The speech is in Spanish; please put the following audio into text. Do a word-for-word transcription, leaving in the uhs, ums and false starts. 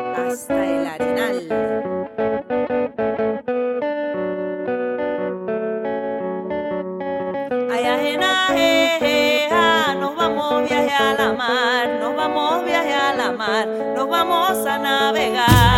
hasta el Arenal. Ay, ajena, je, je, ja, nos vamos viaje a la mar, nos vamos viaje a la mar, nos vamos a navegar.